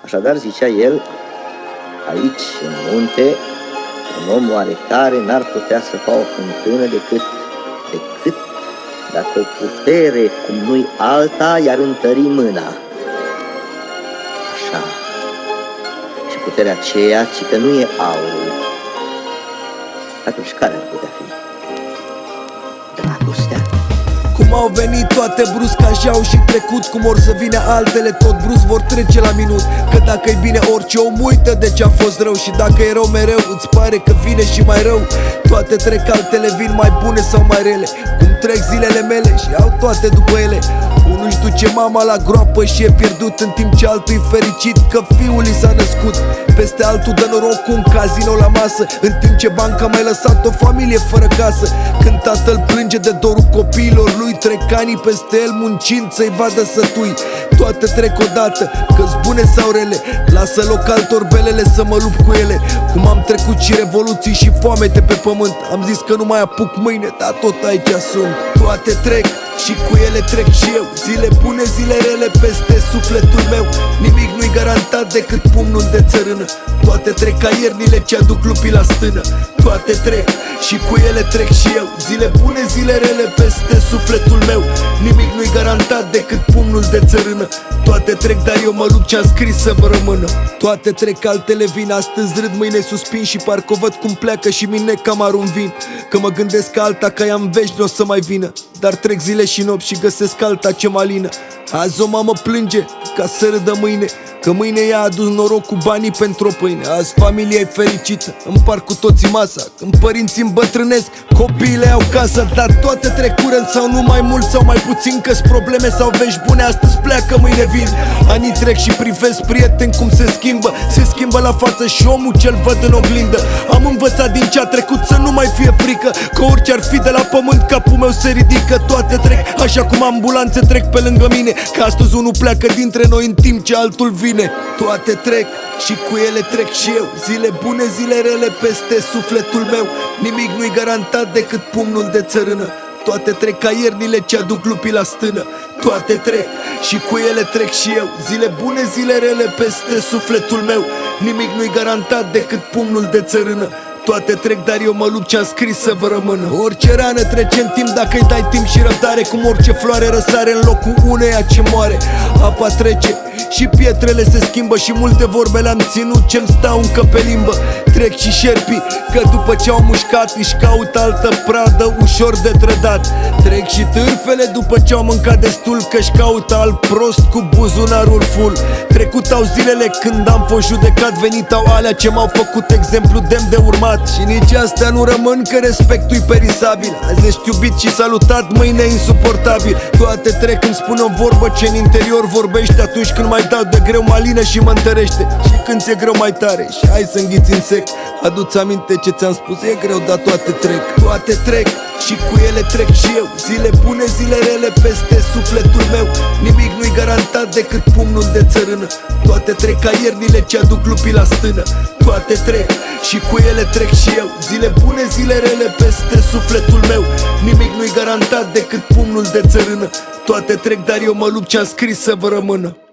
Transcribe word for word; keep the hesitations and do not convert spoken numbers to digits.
Așadar, zicea el, aici, în munte, un om oarecare n-ar putea să facă o fântână decât, decât dacă o putere cum nu-i alta i-ar întări mâna. Așa. Și puterea aceea, ci că nu e aurul. Atunci care ar putea fi? Dragostea. Cum au venit toate brusc, așa au și trecut. Cum or să vină altele, tot brusc vor trece la minut. Că dacă-i bine, orice om uită de ce a fost rău. Și dacă e rău mereu, îți pare că vine și mai rău. Toate trec, altele vin mai bune sau mai rele. Cum trec zilele mele și au toate după ele. Unul își duce mama la groapă și e pierdut, în timp ce altul e fericit că fiul i s-a născut. Peste altul dă noroc cu un casino la masă, în timp ce banca mai lăsat o familie fără casă. Când tatăl plânge de dorul copiilor lui, trec ani peste el muncind să-i vadă sătui. Toate trec odată, că-s bune sau rele, lasă loc altor belele să mă lupt cu ele. Cum am trecut și revoluții și foamete pe pământ, am zis că nu mai apuc mâine, dar tot aici sunt. Toate trec și cu ele trec și eu, zile bune, zile rele peste sufletul meu. Nimic nu-i garantat decât pumnul de țărână. Toate trec ca iernile ce aduc lupii la stână. Toate trec și cu ele trec și eu, zile bune, zile rele peste sufletul meu. Nimic nu-i garantat decât pumnul de țărână. Toate trec, dar eu mă lupt ce-am scris să vă rămână. Toate trec, altele vin, astăzi râd, mâine suspin. Și parcă o văd cum pleacă și mine cam arun vin. Că mă gândesc că alta ca ea în veci n-o să mai vină. Dar trec zile și nopți și găsesc alta ce mă alină. Azi o mamă plânge ca să râdă mâine, că mâine i-a adus noroc cu banii pentru o pâine. Azi familia e fericită, împart cu toții masa. Când părinții îmbătrânesc, copiii au casă. Dar toate trec curând sau nu mai mult sau mai puțin, că-s probleme sau vești bune, astăzi pleacă, mâine vin. Anii trec și privesc prieteni cum se schimbă. Se schimbă la față și omul ce-l văd în oglindă. Am învățat din ce-a trecut să nu mai fie frică, că orice ar fi de la pământ capul meu se ridică. Toate trec, așa cum ambulanțe trec pe lângă mine, că astăzi unul pleacă dintre noi în timp ce altul vine. Toate trec și cu ele trec și eu, zile bune, zile rele peste sufletul meu. Nimic nu-i garantat decât pumnul de țărână. Toate trec ca iernile ce aduc lupii la stână. Toate trec și cu ele trec și eu, zile bune, zile rele peste sufletul meu. Nimic nu-i garantat decât pumnul de țărână. Toate trec, dar eu mă lupt ce-am scris să vă rămână. Orice rană trece în timp dacă-i dai timp și răbdare. Cum orice floare răsare în locul uneia ce moare. Apa trece și pietrele se schimbă și multe vorbe le-am ținut ce-mi stau încă pe limbă. Trec și șerpii, că după ce au mușcat își caut altă pradă ușor de trădat. Trec și târfele după ce au mâncat destul, că-și caută alt prost cu buzunarul full. Trecut au zilele când am fost judecat, venit au alea ce m-au făcut exemplu demn de urmat. Și nici astea nu rămân, că respectul-i perisabil. Azi ești iubit și salutat, mâine insuportabil. Toate trec, îmi spun o vorbă ce în interior vorbește. Atunci când mai dau de greu mă alină și mă întărește. Și când ți-e greu mai tare și hai să înghiți în sec. Adu-ți aminte ce ți-am spus, e greu, dar toate trec. Toate trec și cu ele trec și eu, zile bune, zile rele peste sufletul meu. Nimic nu-i garantat decât pumnul de țărână. Toate trec ca iernile ce aduc lupii la stână. Toate trec și cu ele trec și eu, zile bune, zile rele peste sufletul meu. Nimic nu-i garantat decât pumnul de țărână. Toate trec, dar eu mă lupt ce-am scris să vă rămână.